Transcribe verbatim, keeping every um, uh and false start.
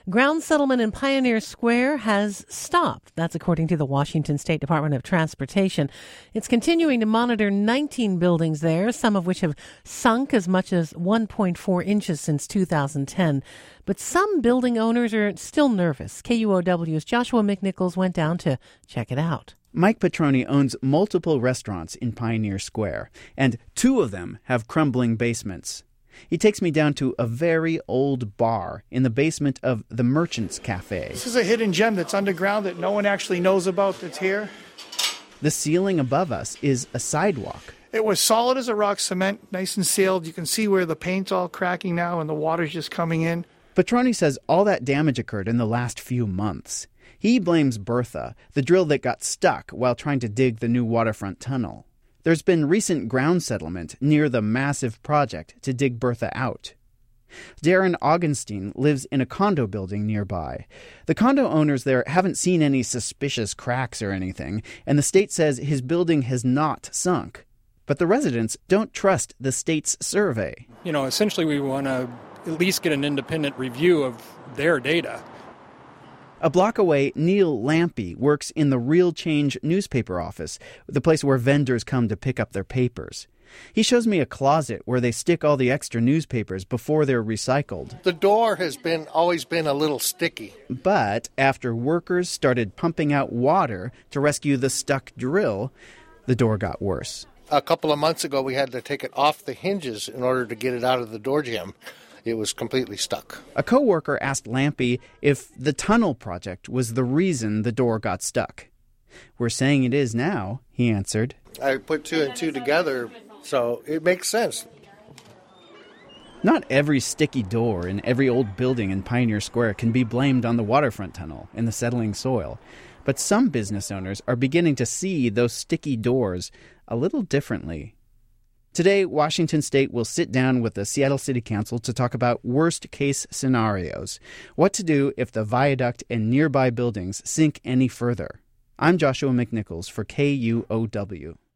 Ground settlement in Pioneer Square has stopped. That's according to the Washington State Department of Transportation. It's continuing to monitor nineteen buildings there, some of which have sunk as much as one point four inches since two thousand ten. But some building owners are still nervous. K U O W's Joshua McNichols went down to check it out. Mike Petroni owns multiple restaurants in Pioneer Square, and two of them have crumbling basements. He takes me down to a very old bar in the basement of the Merchants Cafe. This is a hidden gem that's underground that no one actually knows about that's here. The ceiling above us is a sidewalk. It was solid as a rock, cement, nice and sealed. You can see where the paint's all cracking now and the water's just coming in. Petroni says all that damage occurred in the last few months. He blames Bertha, the drill that got stuck while trying to dig the new waterfront tunnel. There's been recent ground settlement near the massive project to dig Bertha out. Darren Augenstein lives in a condo building nearby. The condo owners there haven't seen any suspicious cracks or anything, and the state says his building has not sunk. But the residents don't trust the state's survey. You know, essentially we want to at least get an independent review of their data. A block away, Neil Lampy works in the Real Change newspaper office, the place where vendors come to pick up their papers. He shows me a closet where they stick all the extra newspapers before they're recycled. The door has been always been a little sticky. But after workers started pumping out water to rescue the stuck drill, the door got worse. A couple of months ago, we had to take it off the hinges in order to get it out of the door jamb. It was completely stuck. A coworker asked Lampy if the tunnel project was the reason the door got stuck. We're saying it is now, he answered. I put two and two together, so it makes sense. Not every sticky door in every old building in Pioneer Square can be blamed on the waterfront tunnel and the settling soil. But some business owners are beginning to see those sticky doors a little differently. Today, Washington State will sit down with the Seattle City Council to talk about worst-case scenarios, what to do if the viaduct and nearby buildings sink any further. I'm Joshua McNichols for K U O W.